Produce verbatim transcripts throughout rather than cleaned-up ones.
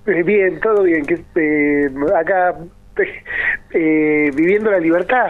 Eh, bien, todo bien. Que, eh, acá eh, viviendo la libertad.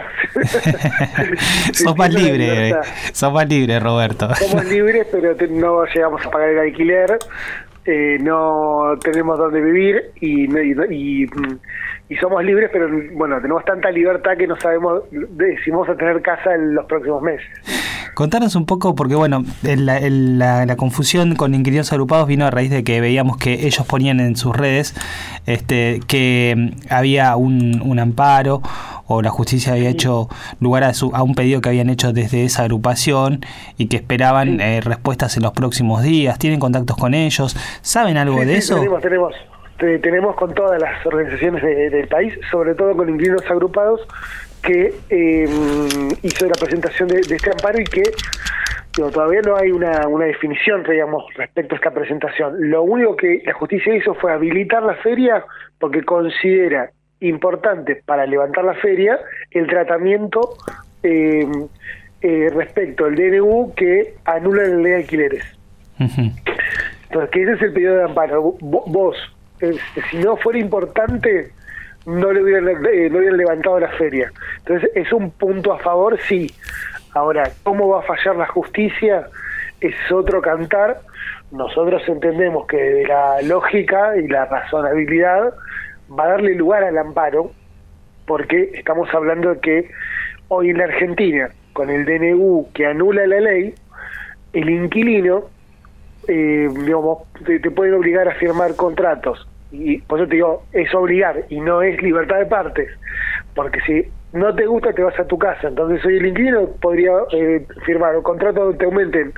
Sos más libre, sos más libre, Roberto. Somos libres, pero te, no llegamos a pagar el alquiler, eh, no tenemos dónde vivir y, y, y, y somos libres, pero bueno, tenemos tanta libertad que no sabemos si vamos a tener casa en los próximos meses. Contanos un poco, porque bueno, el, el, la, la confusión con inquilinos agrupados vino a raíz de que veíamos que ellos ponían en sus redes este, que había un, un amparo o la justicia había sí. hecho lugar a, su, a un pedido que habían hecho desde esa agrupación y que esperaban sí. eh, respuestas en los próximos días. ¿Tienen contactos con ellos? ¿Saben algo sí, de sí, eso? Tenemos, tenemos. Tenemos con todas las organizaciones de, del país, sobre todo con inquilinos agrupados, que eh, hizo la presentación de, de este amparo y que digo, todavía no hay una, una definición, digamos, respecto a esta presentación. Lo único que la justicia hizo fue habilitar la feria porque considera importante para levantar la feria el tratamiento eh, eh, respecto al D N U que anula la ley de alquileres. Uh-huh. Entonces, que ese es el pedido de amparo. Vos, eh, si no fuera importante, no le hubieran, eh, no hubieran levantado la feria. Entonces es un punto a favor, sí. Ahora, ¿cómo va a fallar la justicia? Es otro cantar. Nosotros entendemos que de la lógica y la razonabilidad va a darle lugar al amparo, porque estamos hablando de que hoy en la Argentina, con el D N U que anula la ley, el inquilino eh, digamos, te, te pueden obligar a firmar contratos. Y por eso te digo, es obligar y no es libertad de partes, porque si no te gusta te vas a tu casa. Entonces hoy el inquilino podría eh, firmar un contrato donde te aumenten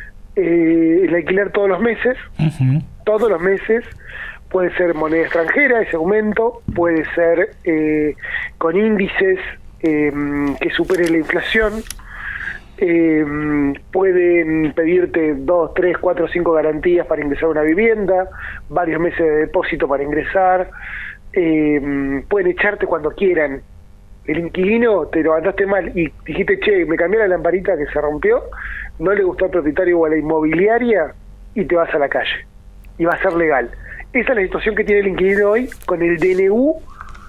eh, el alquiler todos los meses, uh-huh. todos los meses, puede ser moneda extranjera ese aumento, puede ser eh, con índices eh, que superen la inflación. Eh, pueden pedirte dos, tres, cuatro, cinco garantías para ingresar a una vivienda, varios meses de depósito para ingresar, eh, pueden echarte cuando quieran. El inquilino, te levantaste mal y dijiste, che, me cambié la lamparita que se rompió, no le gustó al propietario o a la inmobiliaria y te vas a la calle. Y va a ser legal. Esa es la situación que tiene el inquilino hoy con el D N U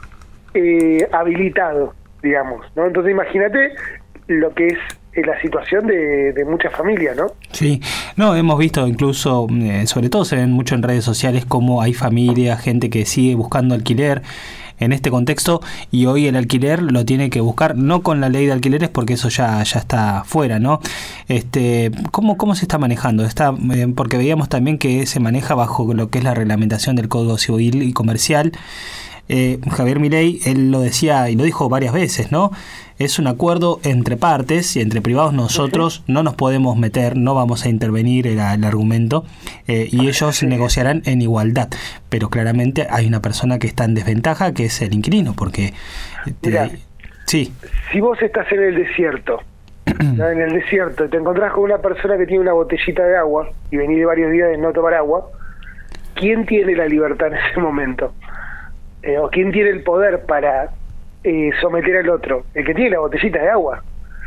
eh, habilitado, digamos, ¿no? Entonces imagínate lo que es la situación de, de muchas familias, ¿no? Sí, no, hemos visto incluso, eh, sobre todo se ven mucho en redes sociales, cómo hay familias, gente que sigue buscando alquiler en este contexto y hoy el alquiler lo tiene que buscar, no con la ley de alquileres porque eso ya ya está fuera, ¿no? Este, ¿cómo, cómo se está manejando? Está, eh, porque veíamos también que se maneja bajo lo que es la reglamentación del Código Civil y Comercial. Eh, Javier Milei, él lo decía y lo dijo varias veces, ¿no? Es un acuerdo entre partes y entre privados nosotros no nos podemos meter, no vamos a intervenir, era el argumento, eh, y ellos sí. negociarán en igualdad. Pero claramente hay una persona que está en desventaja, que es el inquilino, porque... Te, Mirá, sí. Si vos estás en el desierto, ¿no? en el desierto, te encontrás con una persona que tiene una botellita de agua y venís de varios días de no tomar agua, ¿quién tiene la libertad en ese momento? Eh, ¿O quién tiene el poder para eh, someter al otro? El que tiene la botellita de agua.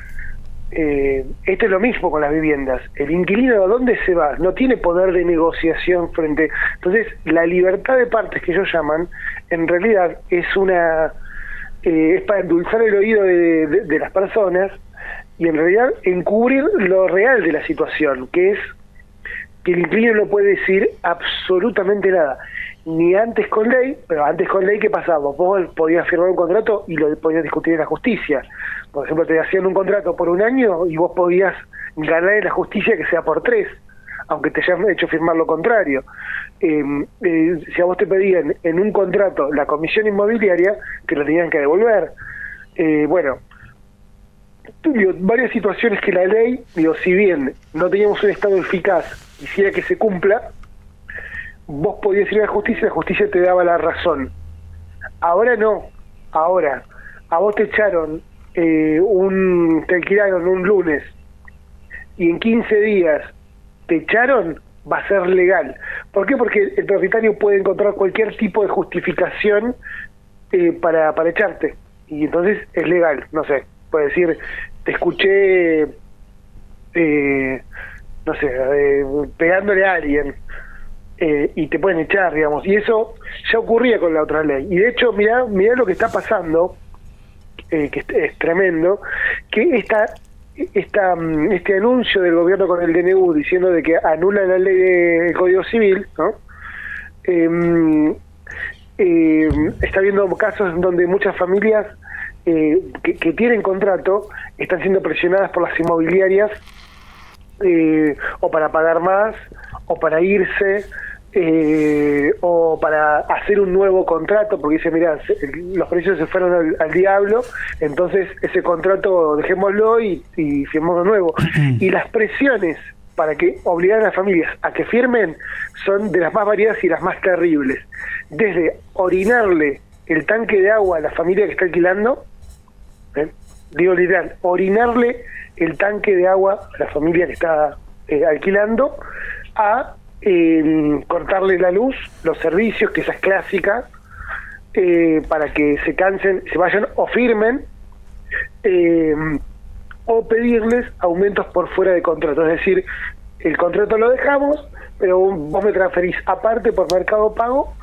Eh, esto es lo mismo con las viviendas. El inquilino, ¿a dónde se va? No tiene poder de negociación frente... Entonces, la libertad de partes que ellos llaman, en realidad es una... Eh, es para endulzar el oído de, de, de las personas y en realidad encubrir lo real de la situación, que es que el inquilino no puede decir absolutamente nada. Ni antes con ley, pero antes con ley, ¿qué pasaba? Vos podías firmar un contrato y lo podías discutir en la justicia. Por ejemplo, te hacían un contrato por un año y vos podías ganar en la justicia que sea por tres, aunque te hayan hecho firmar lo contrario. Eh, eh, si a vos te pedían en un contrato la comisión inmobiliaria, te lo tenían que devolver. Eh, bueno, digo, varias situaciones que la ley, digo, si bien no teníamos un Estado eficaz, quisiera que se cumpla, vos podías ir a la justicia y la justicia te daba la razón. Ahora no. Ahora, a vos te echaron, eh, un te alquilaron un lunes y en quince días te echaron, va a ser legal. ¿Por qué? Porque el propietario puede encontrar cualquier tipo de justificación eh, para, para echarte. Y entonces es legal. No sé, puede decir, te escuché, eh, no sé, eh, pegándole a alguien. eh, y te pueden echar, digamos, y eso ya ocurría con la otra ley. Y de hecho, mirá, mirá lo que está pasando, eh, que es, es tremendo, que esta, esta, este anuncio del gobierno con el D N U diciendo de que anula la ley del Código Civil, ¿no? Eh, eh, está habiendo casos en donde muchas familias eh, que, que tienen contrato están siendo presionadas por las inmobiliarias eh, o para pagar más o para irse eh, o para hacer un nuevo contrato, porque dice, mira, los precios se fueron al, al diablo, entonces ese contrato dejémoslo y, y firmamos nuevo. Y las presiones para que obligar a las familias a que firmen son de las más variadas y las más terribles, desde orinarle el tanque de agua a la familia que está alquilando, ¿eh? digo literal, orinarle el tanque de agua a la familia que está eh, alquilando, a eh, cortarle la luz, los servicios, que esa es clásica, eh, para que se cansen, se vayan o firmen, eh, o pedirles aumentos por fuera de contrato. Es decir, el contrato lo dejamos, pero vos me transferís aparte por Mercado Pago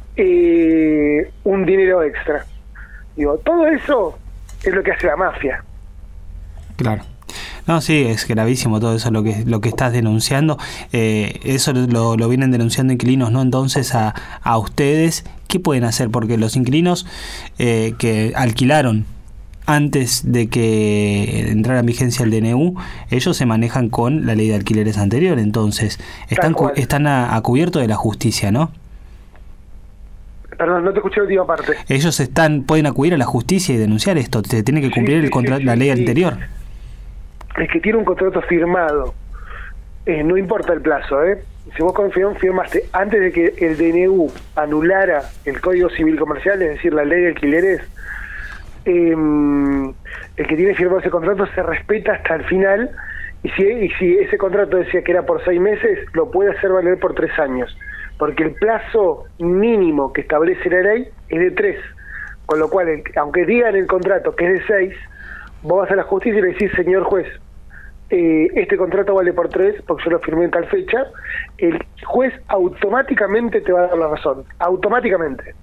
eh, un dinero extra. Digo, todo eso es lo que hace la mafia. Claro. No, sí, es gravísimo todo eso lo que lo que estás denunciando. Eh, eso lo, lo vienen denunciando inquilinos, ¿no? Entonces, a, a ustedes, ¿qué pueden hacer? Porque los inquilinos eh, que alquilaron antes de que entrara en vigencia el D N U, ellos se manejan con la ley de alquileres anterior, entonces están cu- están a, a cubierto de la justicia, ¿no? Perdón, no te escuché la última parte. Ellos están pueden acudir a la justicia y denunciar esto, se tiene que cumplir sí, el contra- sí, sí, la ley sí. anterior. El que tiene un contrato firmado, eh, no importa el plazo, ¿eh? Si vos firmaste antes de que el D N U anulara el Código Civil Comercial, es decir, la ley de alquileres, eh, el que tiene firmado ese contrato se respeta hasta el final, y si, y si ese contrato decía que era por seis meses, lo puede hacer valer por tres años, porque el plazo mínimo que establece la ley es de tres, con lo cual, el, aunque digan en el contrato que es de seis, vos vas a la justicia y le decís, señor juez, eh, este contrato vale por tres, porque yo lo firmé en tal fecha, el juez automáticamente te va a dar la razón, automáticamente.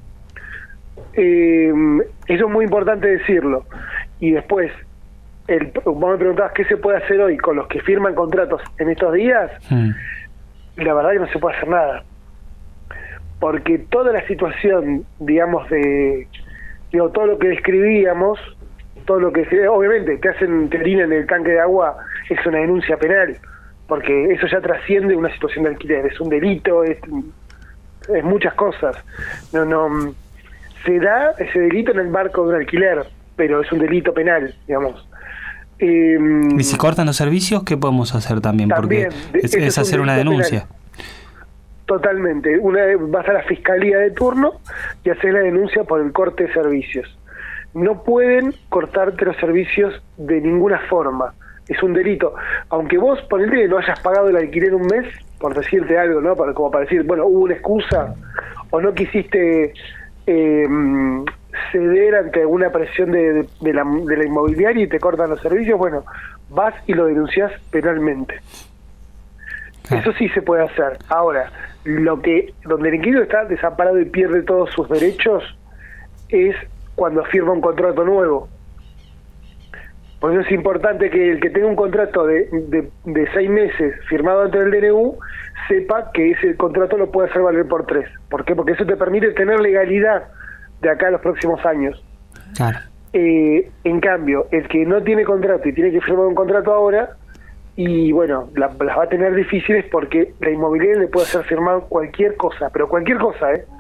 Eh, eso es muy importante decirlo. Y después, el, vos me preguntabas qué se puede hacer hoy con los que firman contratos en estos días. Mm. La verdad que no se puede hacer nada, porque toda la situación, digamos, de digo, todo lo que describíamos, todo lo que obviamente te hacen te orinan en el tanque de agua, es una denuncia penal, porque eso ya trasciende una situación de alquiler, es un delito, es, es muchas cosas. No, no se da ese delito en el marco de un alquiler, pero es un delito penal, digamos. Eh, ¿Y si cortan los servicios, qué podemos hacer también? también Porque es, es, es hacer un una denuncia. Penal. Totalmente. Una vas a la fiscalía de turno y haces la denuncia por el corte de servicios. No pueden cortarte los servicios de ninguna forma. Es un delito. Aunque vos, ponete que no hayas pagado el alquiler un mes, por decirte algo, ¿no? Para, como para decir, bueno, hubo una excusa, o no quisiste eh, ceder ante alguna presión de, de, de, la, de la inmobiliaria y te cortan los servicios, bueno, vas y lo denunciás penalmente. Ah. Eso sí se puede hacer. Ahora, lo que donde el inquilino está desamparado y pierde todos sus derechos es cuando firma un contrato nuevo. Por eso es importante que el que tenga un contrato de, de, de seis meses firmado ante el D N U sepa que ese contrato lo puede hacer valer por tres. ¿Por qué? Porque eso te permite tener legalidad de acá a los próximos años. Claro. Eh, en cambio, el que no tiene contrato y tiene que firmar un contrato ahora, y bueno, la, las va a tener difíciles porque la inmobiliaria le puede hacer firmar cualquier cosa, pero cualquier cosa, ¿eh?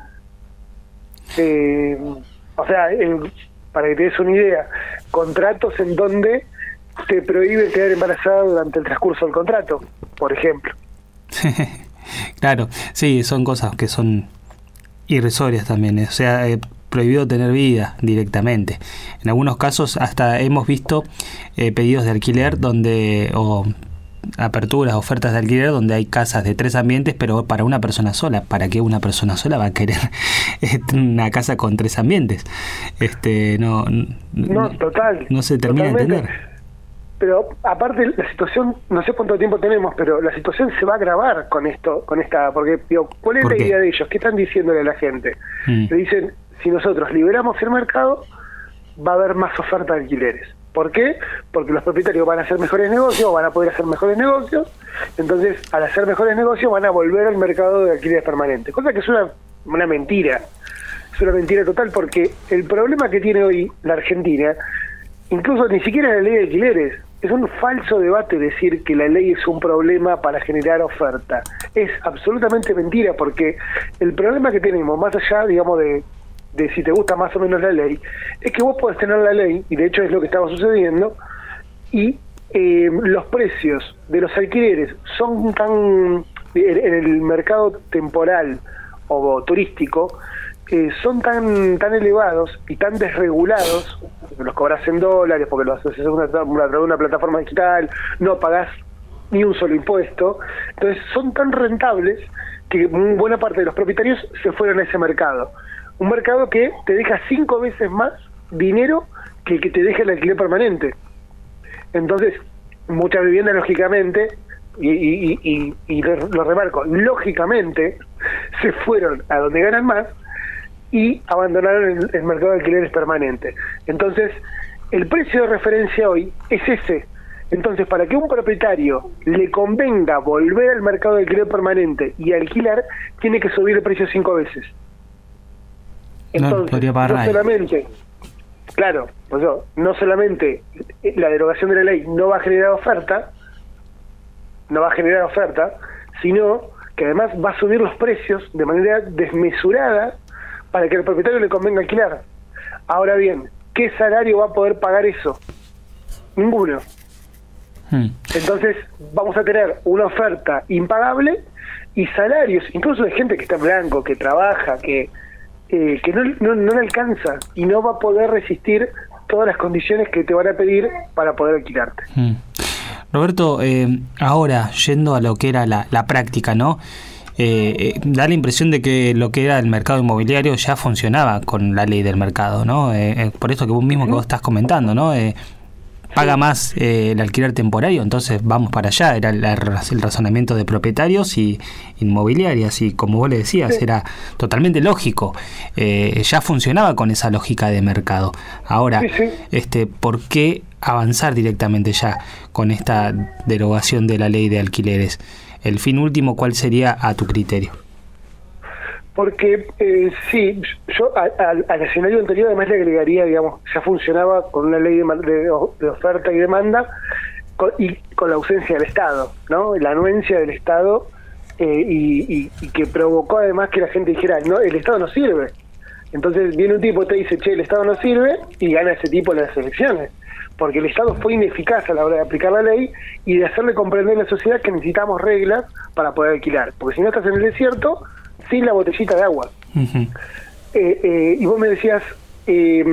eh o sea, el, para que te des una idea, contratos en donde te prohíbe quedar embarazada durante el transcurso del contrato, por ejemplo. Claro, sí, son cosas que son irrisorias también, o sea, eh, prohibido tener vida directamente. En algunos casos hasta hemos visto eh, pedidos de alquiler donde o aperturas, ofertas de alquiler donde hay casas de tres ambientes, pero para una persona sola. ¿Para qué una persona sola va a querer una casa con tres ambientes? Este, no, no, total. No se termina totalmente. de entender. pero aparte la situación, no sé cuánto tiempo tenemos, pero la situación se va a agravar con esto, con esta, porque digo, ¿cuál es la idea de ellos? ¿Qué están diciéndole a la gente? Mm. Le dicen, si nosotros liberamos el mercado, va a haber más oferta de alquileres. ¿Por qué? Porque los propietarios van a hacer mejores negocios, van a poder hacer mejores negocios, entonces al hacer mejores negocios van a volver al mercado de alquileres permanentes, cosa que es una, una mentira, es una mentira total, porque el problema que tiene hoy la Argentina, incluso ni siquiera es la ley de alquileres, es un falso debate decir que la ley es un problema para generar oferta, es absolutamente mentira, porque el problema que tenemos, más allá, digamos, de de si te gusta más o menos la ley, es que vos podés tener la ley, y de hecho es lo que estaba sucediendo, y eh, los precios de los alquileres son tan, en el mercado temporal o turístico, eh, son tan tan elevados y tan desregulados, porque los cobras en dólares, porque los haces una, una, una plataforma digital, no pagás ni un solo impuesto, entonces son tan rentables que buena parte de los propietarios se fueron a ese mercado. Un mercado que te deja cinco veces más dinero que el que te deja el alquiler permanente. Entonces, muchas viviendas, lógicamente, y, y, y, y lo remarco, lógicamente, se fueron a donde ganan más y abandonaron el, el mercado de alquileres permanentes. Entonces, el precio de referencia hoy es ese. Entonces, para que un propietario le convenga volver al mercado de alquiler permanente y alquilar, tiene que subir el precio cinco veces. Entonces, no, no solamente, claro, pues yo, no solamente la derogación de la ley no va a generar oferta, no va a generar oferta, sino que además va a subir los precios de manera desmesurada para que al propietario le convenga alquilar. Ahora bien, ¿qué salario va a poder pagar eso? Ninguno. Hmm. Entonces vamos a tener una oferta impagable y salarios, incluso de gente que está en blanco, que trabaja, que Eh, que no, no, no le alcanza y no va a poder resistir todas las condiciones que te van a pedir para poder alquilarte. Mm. Roberto, eh, ahora yendo a lo que era la, la práctica, ¿no? Eh, eh, da la impresión de que lo que era el mercado inmobiliario ya funcionaba con la ley del mercado, ¿no? Eh, eh, por esto que vos mismo que vos estás comentando, ¿no? Eh, paga más eh, el alquiler temporario, entonces vamos para allá, era el, el razonamiento de propietarios y inmobiliarias, y como vos le decías, sí, era totalmente lógico, eh, ya funcionaba con esa lógica de mercado. Ahora, sí, sí. este, ¿por qué avanzar directamente ya con esta derogación de la ley de alquileres? El fin último, ¿cuál sería a tu criterio? Porque eh, sí, yo a, a, al escenario anterior además le agregaría, digamos, ya funcionaba con una ley de, de, de oferta y demanda con, y con la ausencia del Estado, ¿no? La anuencia del Estado eh, y, y, y que provocó además que la gente dijera, no, el Estado no sirve. Entonces viene un tipo, te dice, che, el Estado no sirve, y gana ese tipo las elecciones, porque el Estado fue ineficaz a la hora de aplicar la ley y de hacerle comprender a la sociedad que necesitamos reglas para poder alquilar, porque si no estás en el desierto, sin la botellita de agua. Uh-huh. eh, eh, y vos me decías, eh,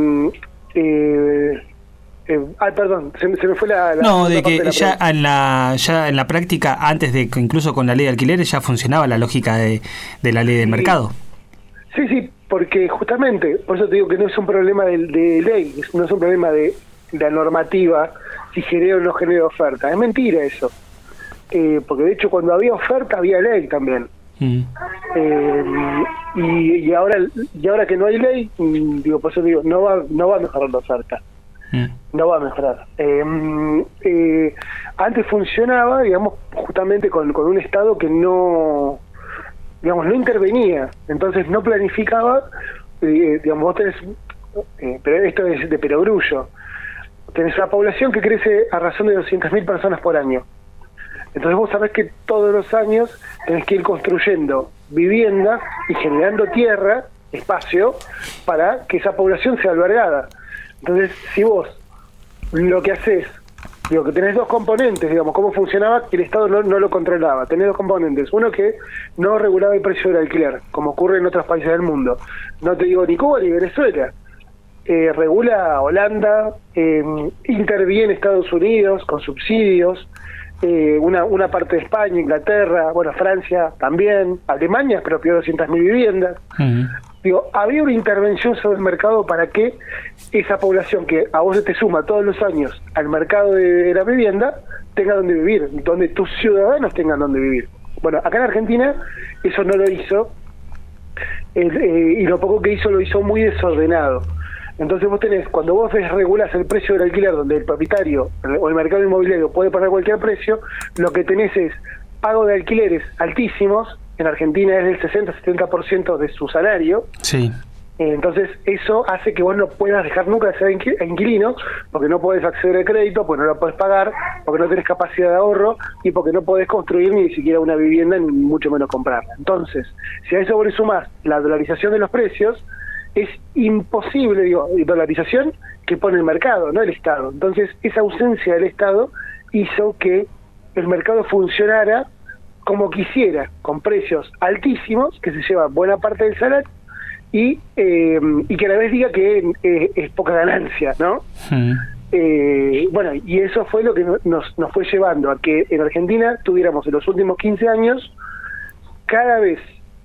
eh, eh, ah, perdón, se, se me fue la... la no, de que de ya, en la, ya en la práctica, antes de que incluso con la ley de alquileres, ya funcionaba la lógica de, de la ley del sí. mercado. Sí, sí, porque justamente, por eso te digo que no es un problema de, de ley, no es un problema de la normativa, si genera o no genera oferta. Es mentira eso. Eh, porque de hecho cuando había oferta había ley también. Mm. Eh, y, y ahora y ahora que no hay ley, digo, por eso digo, no va no va a mejorar la oferta. Mm. No va a mejorar. Eh, eh, antes funcionaba, digamos, justamente con, con un Estado que no, digamos, no intervenía, entonces no planificaba, eh, digamos, vos tenés, eh, pero esto es de perogrullo, tenés una población que crece a razón de doscientas mil personas por año. Entonces vos sabés que todos los años tenés que ir construyendo vivienda y generando tierra, espacio, para que esa población sea albergada. Entonces, si vos lo que haces, digo, que tenés dos componentes, digamos, cómo funcionaba, que el Estado no, no lo controlaba. Tenés dos componentes. Uno que no regulaba el precio del alquiler, como ocurre en otros países del mundo. No te digo ni Cuba ni Venezuela. Eh, regula Holanda, eh, interviene Estados Unidos con subsidios, eh, una, una parte de España, Inglaterra, bueno, Francia también, Alemania expropió doscientas mil viviendas. Uh-huh. digo, había una intervención sobre el mercado para que esa población que a vos te suma todos los años al mercado de, de la vivienda tenga donde vivir, donde tus ciudadanos tengan donde vivir. Bueno, acá en Argentina eso no lo hizo, eh, eh, y lo poco que hizo lo hizo muy desordenado. Entonces vos tenés, cuando vos regulás el precio del alquiler, donde el propietario o el mercado inmobiliario puede poner cualquier precio, lo que tenés es pago de alquileres altísimos. En Argentina es del sesenta a setenta por ciento de su salario. Sí. Entonces eso hace que vos no puedas dejar nunca de ser inquilino, porque no podés acceder al crédito, porque no lo podés pagar, porque no tenés capacidad de ahorro y porque no podés construir ni siquiera una vivienda, ni mucho menos comprarla. Entonces, si a eso vos le sumás la dolarización de los precios, es imposible, digo, dolarización que pone el mercado, no el Estado. Entonces, esa ausencia del Estado hizo que el mercado funcionara como quisiera, con precios altísimos, que se lleva buena parte del salario, y eh, y que a la vez diga que eh, es poca ganancia, ¿no? Mm. Eh, bueno, y eso fue lo que nos, nos fue llevando a que en Argentina tuviéramos en los últimos quince años cada vez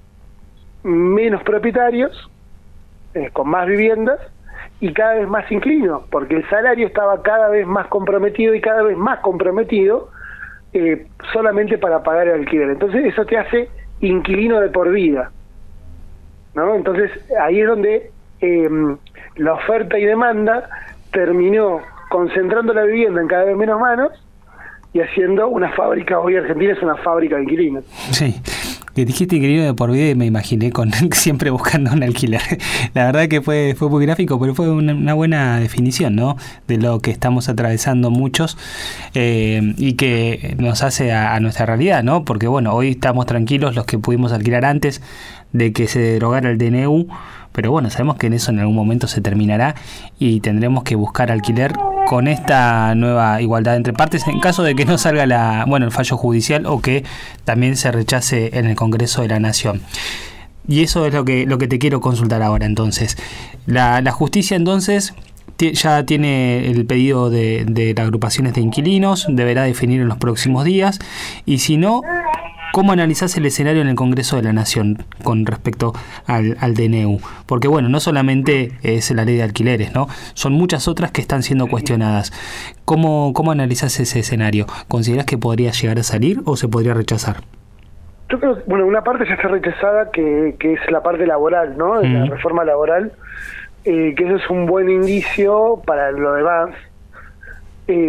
menos propietarios, eh, con más viviendas, y cada vez más inquilinos, porque el salario estaba cada vez más comprometido y cada vez más comprometido eh, solamente para pagar el alquiler. Entonces eso te hace inquilino de por vida, ¿no? Entonces ahí es donde eh, la oferta y demanda terminó concentrando la vivienda en cada vez menos manos y haciendo una fábrica. Hoy Argentina es una fábrica de inquilinos. Sí, que dijiste inquilino de por vida y me imaginé con siempre buscando un alquiler. La verdad que fue fue muy gráfico, pero fue una, una buena definición, ¿no?, de lo que estamos atravesando muchos, eh, y que nos hace a, a nuestra realidad, ¿no? Porque bueno, hoy estamos tranquilos los que pudimos alquilar antes de que se derogara el D N U, pero bueno, sabemos que en eso en algún momento se terminará y tendremos que buscar alquiler con esta nueva igualdad entre partes en caso de que no salga la bueno el fallo judicial o que también se rechace en el Congreso de la Nación. Y eso es lo que lo que te quiero consultar ahora. Entonces, la, la justicia entonces t- ya tiene el pedido de, de las agrupaciones de inquilinos, deberá definir en los próximos días, y si no, ¿cómo analizás el escenario en el Congreso de la Nación con respecto al, al D N U? Porque bueno, no solamente es la ley de alquileres, ¿no? Son muchas otras que están siendo cuestionadas. ¿Cómo, cómo analizás ese escenario? ¿Considerás que podría llegar a salir o se podría rechazar? Yo creo que, bueno, una parte ya está rechazada, que, que es la parte laboral, ¿no? De la mm. reforma laboral, eh, que eso es un buen indicio para lo demás. Eh,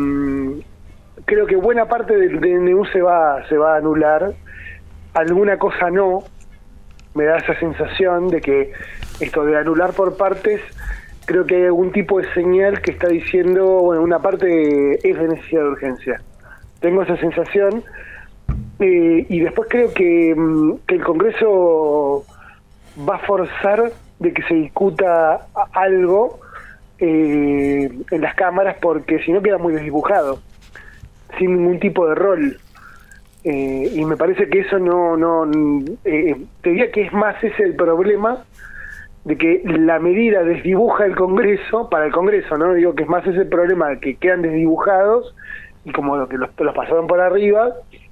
Creo que buena parte del D N U se va se va a anular, alguna cosa no. Me da esa sensación de que esto de anular por partes, creo que hay algún tipo de señal que está diciendo, bueno, una parte es de necesidad de urgencia. Tengo esa sensación, eh, y después creo que, que el Congreso va a forzar de que se discuta algo eh, en las cámaras, porque si no queda muy desdibujado, sin ningún tipo de rol, eh, y me parece que eso no no eh, te diría que es más ese el problema, de que la medida desdibuja el Congreso, para el Congreso, no digo que es más ese el problema de que quedan desdibujados y como lo que los, los pasaron por arriba,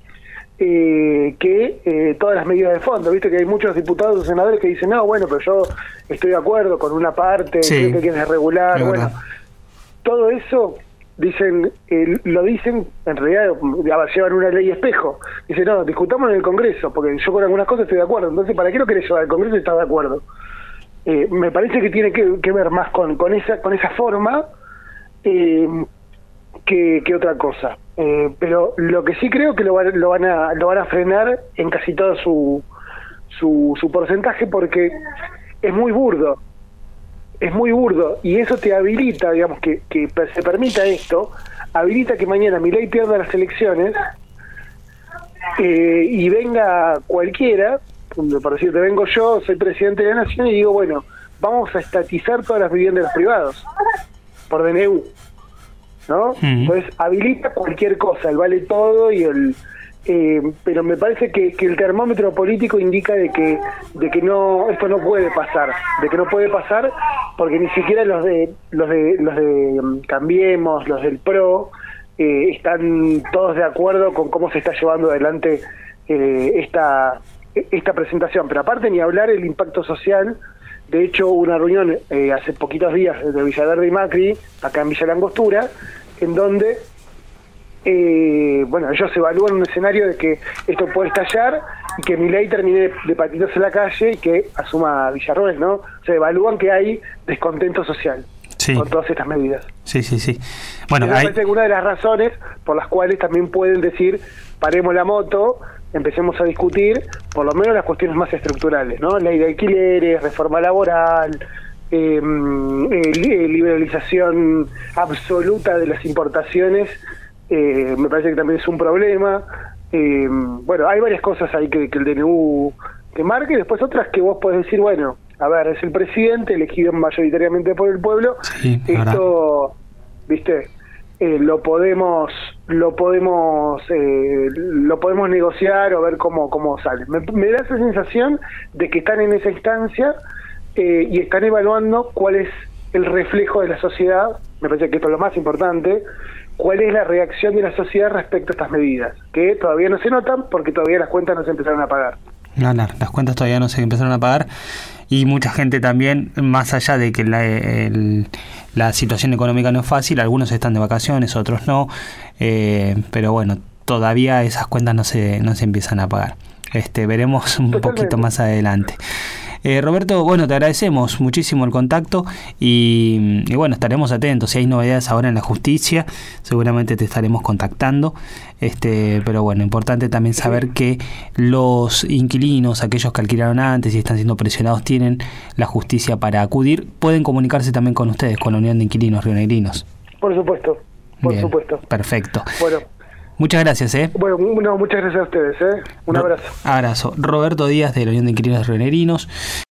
eh, que eh, todas las medidas de fondo. Viste que hay muchos diputados o senadores que dicen, no, bueno, pero yo estoy de acuerdo con una parte, sí, creo que es regular, bueno, bueno, todo eso dicen, eh, lo dicen, en realidad llevan una ley espejo. Dicen, no, discutamos en el Congreso, porque yo con algunas cosas estoy de acuerdo. Entonces, ¿para qué lo querés llevar al Congreso si estás de acuerdo? Eh, me parece que tiene que, que ver más con, con esa con esa forma eh, que, que otra cosa. Eh, pero lo que sí creo que lo, va, lo van a lo van a frenar en casi todo su, su, su porcentaje, porque es muy burdo. Es muy burdo, y eso te habilita, digamos, que, que se permita esto, habilita que mañana Milei pierda las elecciones eh, y venga cualquiera, por decirte, vengo yo, soy presidente de la Nación y digo, bueno, vamos a estatizar todas las viviendas de los privados por D N U, ¿no? Mm. Entonces habilita cualquier cosa, el vale todo y el... Eh, pero me parece que, que el termómetro político indica de que de que no esto no puede pasar, de que no puede pasar porque ni siquiera los de los de los de um, Cambiemos, los del PRO eh, están todos de acuerdo con cómo se está llevando adelante eh, esta esta presentación, pero aparte ni hablar el impacto social. De hecho, hubo una reunión eh, hace poquitos días de Villaverde y Macri, acá en Villa Langostura, en donde, eh, bueno, ellos evalúan un escenario de que esto puede estallar y que Milei termine de, de patitos en la calle y que asuma Villarroel, ¿no? O sea, evalúan que hay descontento social. Sí. Con todas estas medidas. Sí, sí, sí. Bueno, me hay... parece que una de las razones por las cuales también pueden decir, paremos la moto, empecemos a discutir por lo menos las cuestiones más estructurales, ¿no? Ley de alquileres, reforma laboral, eh, eh, liberalización absoluta de las importaciones, eh, me parece que también es un problema. Eh, bueno, hay varias cosas ahí que, que el D N U que marca, y después otras que vos podés decir, bueno, a ver, es el presidente elegido mayoritariamente por el pueblo, sí, esto, viste, eh, lo podemos lo podemos eh, lo podemos negociar o ver cómo cómo sale. Me, me da esa sensación de que están en esa instancia eh, y están evaluando cuál es el reflejo de la sociedad. Me parece que esto es lo más importante, cuál es la reacción de la sociedad respecto a estas medidas, que todavía no se notan porque todavía las cuentas no se empezaron a pagar. No, no, las cuentas todavía no se empezaron a pagar, y mucha gente también, más allá de que la, el, la situación económica no es fácil, algunos están de vacaciones, otros no, eh, pero bueno, todavía esas cuentas no se no se empiezan a pagar. Este, veremos un Totalmente. poquito más adelante. Eh, Roberto, bueno, te agradecemos muchísimo el contacto y, y bueno, estaremos atentos. Si hay novedades ahora en la justicia, seguramente te estaremos contactando. Este, pero bueno, importante también saber que los inquilinos, aquellos que alquilaron antes y están siendo presionados, tienen la justicia para acudir. Pueden comunicarse también con ustedes, con la Unión de Inquilinos Rionegrinos. Por supuesto, por Bien, supuesto. Perfecto. Bueno. Muchas gracias, ¿eh? Bueno, no, muchas gracias a ustedes, ¿eh? Un abrazo. Abrazo. Roberto Díaz, de la Unión de Inquilinos Rionegrinos.